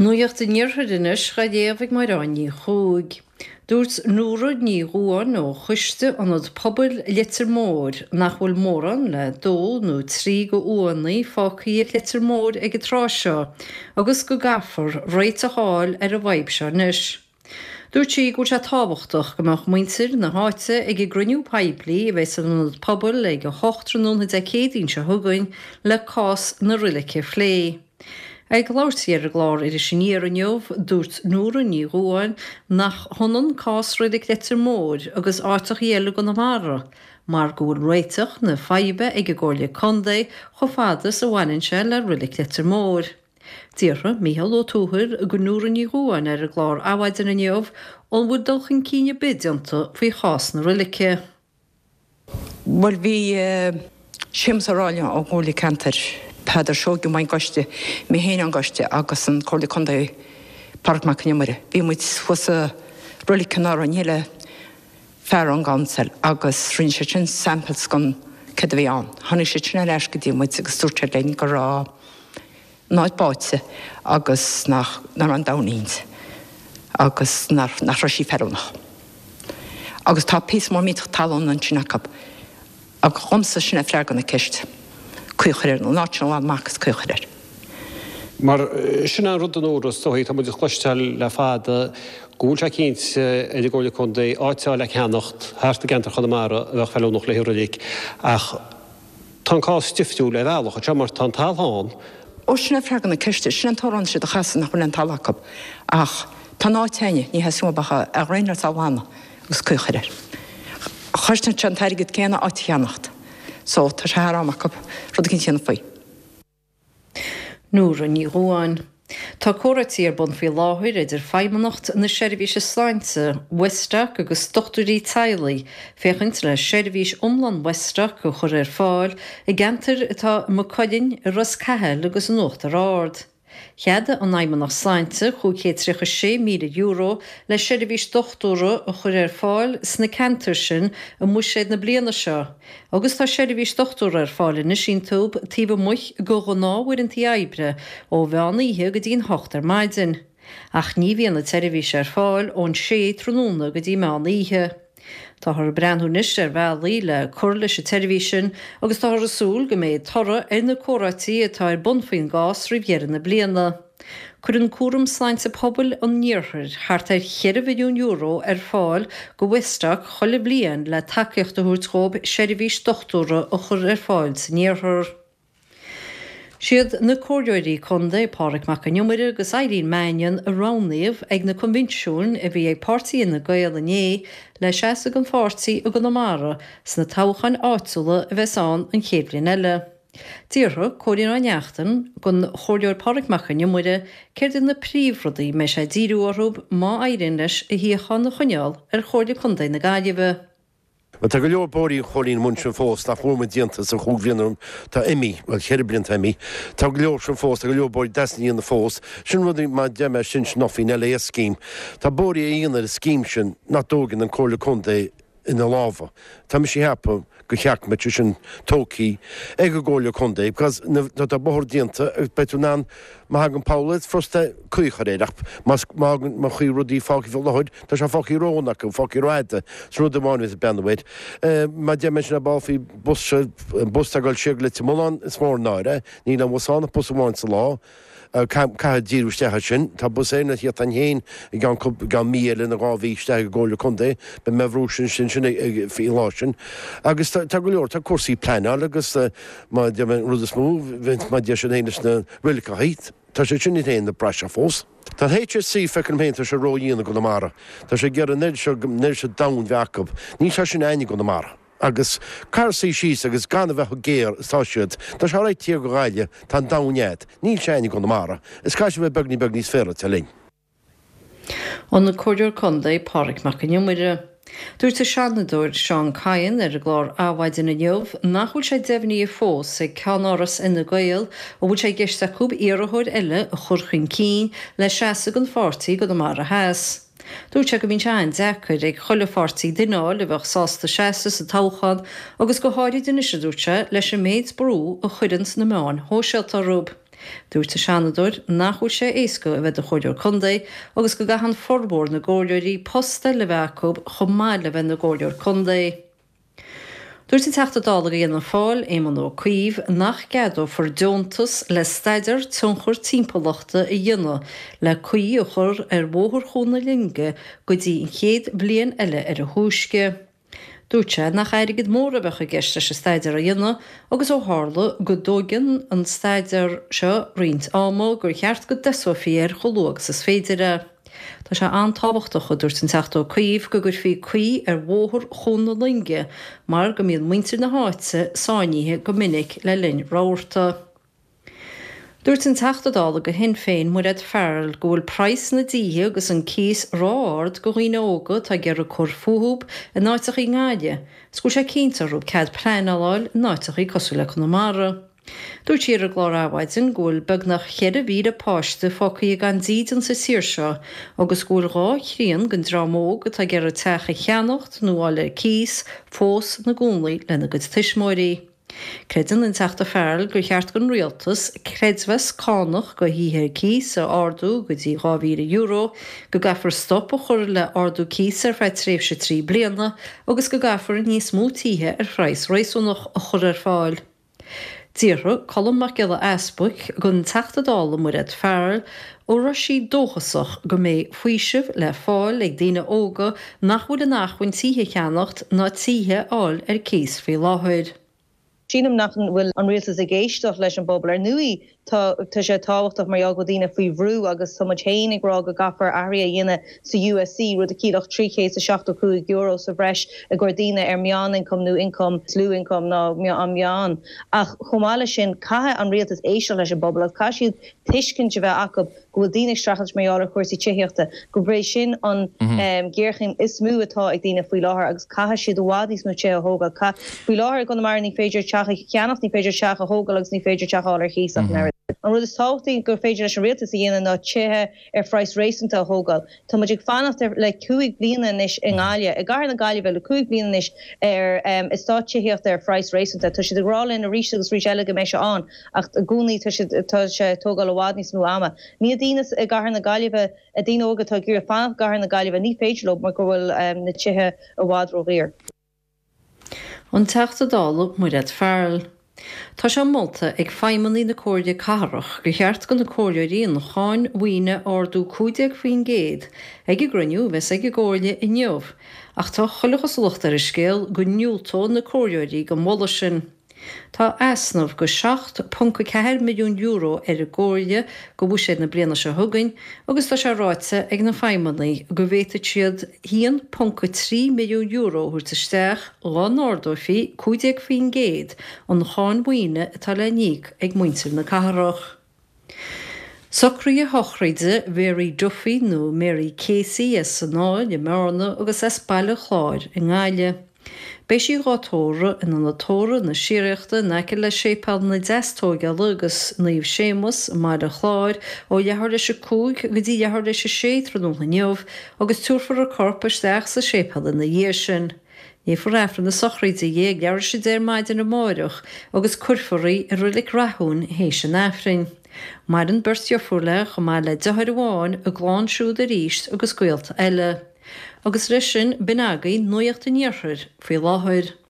Nuocht de neerhedinis ga déamh mar raní chúig. Dúirt nuair ní ruáin ó chuiste an od pobl litir mór nach bhfuil móran le dó nó trí go uanaí fácaí litir mór ag tráseo, agus go gafar réit a háil ar a bhaib seo nis. Dúirt sí go se tábhachtach goach muintir na háite ag gruniú peiplí a bheits an od pobl ag go 8 cédín se thugain le cás na riliche phlé. Ag láirtíar a glár ar sinníar an neomh dúirt nuair ní ruáin nach thonan cás ruidig litir mór agus áiteach dhéile go na mara, mar gúil réiteach na feibe ag go gáirle condé cho fadas a bhhainse le ruidig litir mór. Díorra Mícheál Ó Tuathair go nuair ní ruáin ar a glár áhaidir an neomh ón bhfuil dulchan cíne bidianta faoi chás na ruiliche. Well, bhí siamsaráile ó ghóirla cantar Peidir seo go main goiste mé héana an goiste agus an chorla condé parkach nemara. Bhí muid fusa rula canar an héile fear an gansel agus rin sé sin samples gon cad bhí an. Tháinig sé sinna leis go dtí muid agus dúirte lein go rá náid báite agus nach an daníns agus nach ra sí ferúnach. Agus tá pís mór míach talón an sinacab ag chumsa sinna freagan na ceist. Cuichir nó National Marcus cuichir. Mar sinna rud an óras tóí tá muidir chluisteil le fada gúil cínt idir ggóla chundé áiteáil le cheannacht, hásta gentar chunamara a bheith felú nach le hiúraigh ach tá cá stiftú le bhealach a te mar tá talháin. Ó sinna freagan na ceiste sin tórán si a chasan nach bhfuil an talachab ach tá náiteine ní heúbacha a réinar talhána gus cuichir. Chosna an tairigid céanna áit cheannacht. So tá sé amach rud cinn sin faoi. Nuair ní ruáin. Tá córatí ar bun fao láthir idir feimanacht na seirbhíse sláinte Westach agus dochtúí tailaí féchant le seirbhís omlan Westach go chur ar fáil I gentar atá mo coilinn ras cethe agus an nócht ar áard. Cheada an aimmanach sláinte €306 milliún le seirbhís dochtúra a chur ar fáil sna cantar sin a muiséad na bliana seo. Agus tá seirbhís dochtúra ar fáil na sin túb tíomh muich go gnáhfuir an tíaibre ó bheanna ihe go dtíon 8 maidin. Ach ní bhíon na seirbhís ar fáil ón 6 tróna go dtí meánna ihe. Tá thar breanthúnis ar bhealaí le curla sé televísin agus tá a súl go méid torra ar na córatí atá ar bunfaoin gás ribhéar na bliana. Chur an cuaram sláinte pobl an níorthir thart ar €1 milliún ar fáil go Westach chola blian le takeíocht a thuirtróib seirbhís dochtúra a chur ar fáil sa níorthir. Siad na córdeirí chundé páric nemara agus éiríonn mainian a ránaíomh ag na convinisiún a bhí ag páirtíí na Gaeil ané le 60 an fáirtíí a go namara sna táchan áitiúla a bheitán an chéblin eile. Díortha cóiríonn neachtain gon chóirdeir páric nemara céir na príomhrudaí me sé díúarthúb má éiríonn leis a híochan na chuneáil ar chóirde chundé na Gaillimhe. Tá go leorbóí cholín mun sin fós nach bhfuil dianta sa chughhéanarm tá imi bhil cheir blin imi. Tá go leor sin fós a go leorbóir deasnaí na fós, sin rudí má deime sin nóí na le scím. Tá bóí a íonar a scím sin nadógan an cóla chundé ina láha. Tá mi sé hepa go cheach me sin tócaí ag go ggóla chundé, because tá bóthir dianta beú ná má hagan Paula frosta cuichar éireach má chuí rudí fáci fel leid, tá se fáci rónach go fáci ráide srúd amháin a benhaid. Má de me sin na báfií busta goil siagla Mán is mór náire, ní na msána posáin sa lá, Ca díústecha sin, Tá bu éna hiad an héin I gan míle na gáhíiste go ggóla chundé, be mehrúsin sin sin fí lásin. Agus tá go leor tá cuasaí pleine agus má de rudas mú vint má de sin héine na richa hít. Tá sé sin héin na breise fós. Tá HSC fecin hénta se róíonna go namara. Tá sé ggéar neir se dam bheacab, ní se sin aine go namara. Agus carsaí síos agus gan bheith géir stáisiúd, Tá se réid tíar go gáile tá danéad, ní séna go namara. Is cai bheith begní sféra te linn. An na cóideir chundé páric nemara. Dúirt a seanadúir Seán Cain ar a glár áhhaidin na neomh nachhfuil sé deimhníí fós ag ceannáras ina Gaeil ó bhfuil sé gceiste cúb iarthúir eile a churchain cín le 60 an fáirtíí go namara heas. Dúirt se go bhín tein decair ag chola fáirtíí duáil a bheith sásta 60 sa táchan agus go háirí duine se dúirte leis an méid brú a chuidans na meáin hóseiltarúb. Dúirt seanadúir nachú sé éasca a bheith a choideir Condae agus go gahan forbór na ggóileirí posta le bheacób chomáile bheith na ggóileir Condae. Dúirt in teachtadála dhéanana fáil éman ó cuomh nach geadó for deontas le staidir tunchur timpachta i dhéana le cuíochar bhóthar chóna linge go dtí in chéad bliain eile ar a thuaisce. Dúirte nach éirigid mór a bhecha geiste se staidir a dhéana agus ó hála go dógan an staidir seo riont ámó gur cheart go desofiar chológus is féidirre. Tá sé antábhachtach dúirt an teachtó cuomh go gur fhí cuí bhóthar chóna linge mar go míon muintir na háite sáiníthe go minic le linn ráirta. Dúirt an teachtadála go hin féin mu réad fearil go bhfuil preis na dtíthe agus an cíos ráard go riine óga tá gur a chur futhúb a náiteach í ngáide, sco sé cíntarú cead pleanáil náiteach í cosúla Conamara. Dúirt siar a glóráhhaidin ghfuil beagnach chead a bhí a páiste fócaí gan dían sa sír seo agus ghfuil rá chríon gon drámóg atá gur a techa cheannacht nóáile cíos, fós na gúnlaí lena go tuismóirí. Credan in teachta fearil gur cheart gon rialtas creidmhes cánach go híthe cíos a ardú go dtí €2,000 go gafar stop a chur le ardú cíos ar feid tréimhse 3 bliana agus go gafar níos mótíthe ar phrais réisúnach a chur ar fáil. Díre colm mac geile asbuch gon teachtadála mu réad fearil ó Rosí dóchasach go mé faoisih le fáil ag daine óga nachhuiil a nachhain títhe cheannacht ná títhe áil ar cíos fé láthir. Sínam nach bhfuil an rialtas a géisteach leis an bobbal ar nuí tá sé táhachtach mar eag go dtíine faoi bhrú agus so hénig rá go gafar airí dhéine sa USC rud a cílach €3.75 sa bhreis a gcuirdaine ar meán income nó income slú income ná an meán. Ach chomáile sin caithe an rialtas éisisteach leis an bobbal ach cai siad tuiscin de bheith acu go bhfuil daine strachas méála chuirsaí tíochta go brééis sin an ggéirchin is smú atá ag daine faoi láthair agus caithe siad bhádís nó té a hóga faoi láthair go mar ní féidir teacha ceannach ní féidir teacha hóga agus ní féidir teacha ar chiach na. An rud is táchtaí gur féidir leis an rialtas a dhéanana ná tithe ar phrais réisanta a hógáil. Tá muid ag fannacht le 2 bliana inis in Gáile, i gcathair na Gáile bheith le 2 bliana inis ar is tá tíocht ar phrais réisanta. Tá siad agrálinn a rís agus rís eile go mééis se an ach a gúnaí tá sé tógáil bhád níos mú ama. Ní a dtíine i gcathair na Gáile a dtíine óga tá gur fannacht gcathair na Gáile ní féidir lob mar go bhfuil na tithe a bhád róghíir. An teachtadála mu réad fearil. Tá sé molta ag feimmaní na cóide carach go cheart go na cóileirí na cháin mhaoine ardú 15 faoin géad ag i gruniú bheits ag i ggóile i neamh, ach tá chulachas lucht ar a scéal go nniúltó na cóileirí go molla sin. Tá asnamh go €7.4 milliún ar a ggóile go bhú sé na bliana se thugain, agus tá sé ráite ag na feimmaní go bhhéta siad €1.3 milliún thuirt isteach lá nádófií 15 faoin géad an cháin mhaoine atá le níoc ag muintir na carach. Socraí a thochraide Mary Duffy nó Mary Casey is san náil i Marna agus is baile chláir in Gáile. Béis sí rátóra in an natóra na síireachta neice le sépal na destógeala agus naomh sémas mar a chláir ó dheathir leis a cúig go dtí dheathir leis a 6 nó na neamh agus túrfar a corpus deach sa sépal na dhé sin. Ní for réfran na sochraide dhé gear sé déir maid in na máireach agus curfarí a rulik rathún hééis an éfrin. Mar an burstiofuile go má le dethir amháin a gláán siúd a ríist agus cuilt eile. Agus risin bin agaí nuocht in níorthir faoi láthair.